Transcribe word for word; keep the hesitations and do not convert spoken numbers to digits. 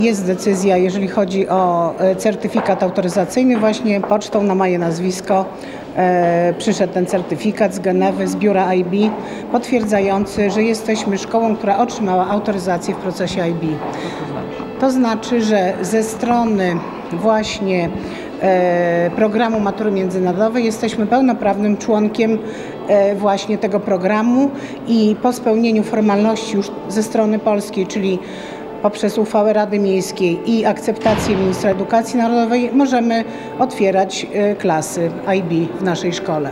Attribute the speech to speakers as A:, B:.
A: Jest decyzja, jeżeli chodzi o certyfikat autoryzacyjny, właśnie pocztą na moje nazwisko e, przyszedł ten certyfikat z Genewy, z biura I B, potwierdzający, że jesteśmy szkołą, która otrzymała autoryzację w procesie I B. To znaczy, że ze strony właśnie e, programu matury międzynarodowej jesteśmy pełnoprawnym członkiem e, właśnie tego programu i po spełnieniu formalności już ze strony polskiej, czyli poprzez uchwałę Rady Miejskiej i akceptację ministra edukacji narodowej możemy otwierać klasy I B w naszej szkole.